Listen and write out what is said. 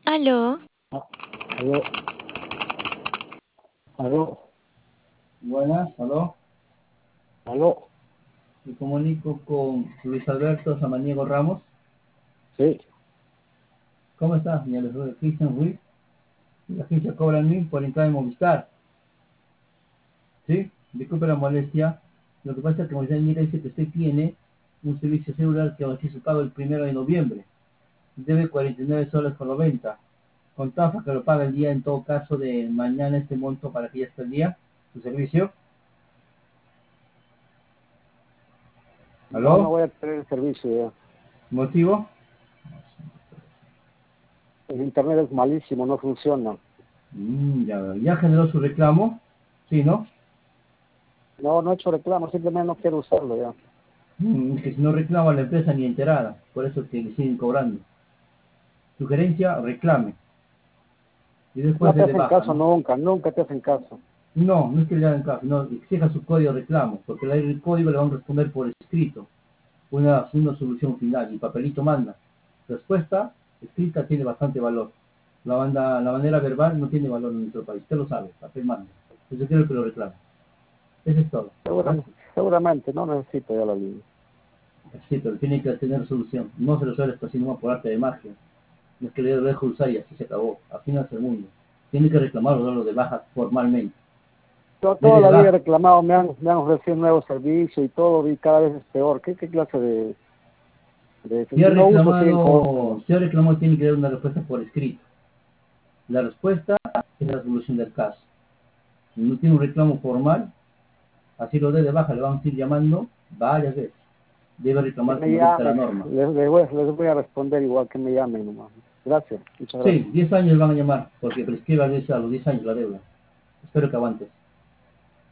Aló, Ah, aló, aló, Buenas, aló. aló, Me comunico con Luis Alberto Samaniego Ramos. sí, ¿Cómo estás, señor Cristian Ruiz? La agencia Cobra Mil por entrar en Movistar. ¿Sí? Disculpe la molestia. Lo que pasa es que Movistar mira dice que usted tiene un servicio celular que va a su pago el 1 de noviembre. Debe 49 soles con 90. Con tasa que lo paga el día en todo caso de mañana este monto para que ya esté el día. Su servicio. no ¿Aló? voy a tener el servicio ya. ¿Motivo? El internet es malísimo, no funciona. Ya generó su reclamo. Sí, ¿no? No, no he hecho reclamo, simplemente no quiero usarlo ya. Que si no reclama la empresa ni enterada, por eso que le siguen cobrando. Sugerencia, reclame. Y No después te de hacen baja, caso ¿no? nunca, nunca te hacen caso. No, no es que le hagan caso, no, exija su código de reclamo, porque el código le van a responder por escrito, una solución final, y papelito manda. Respuesta escrita tiene bastante valor. La manera verbal no tiene valor en nuestro país, usted lo sabe, papel manda. Entonces quiero que lo reclame. Eso es todo. ¿Ah? Seguramente, no necesito ya la línea. Sí, pero tiene que tener solución. No se lo suele así nomás por arte de magia. No es que le dejo usar y así se acabó. Así no es el mundo. Tiene que reclamarlo, darlo de baja formalmente. Yo toda Dele de la vida he baja. reclamado, me han ofrecido nuevos servicios y todo, y cada vez es peor. ¿Qué clase de... Si ha Si no uso, siguen cobrando. tiene que dar una respuesta por escrito. La respuesta es la solución del caso. Si no tiene un reclamo formal, así lo dé de baja, le van a ir llamando varias veces. Debe Que reclamar me como dicta la llamen, norma. les voy a responder igual que me llamen nomás. Gracias, muchas gracias. Sí, 10 años van a llamar, porque prescribe a los 10 años la deuda. Espero que aguantes.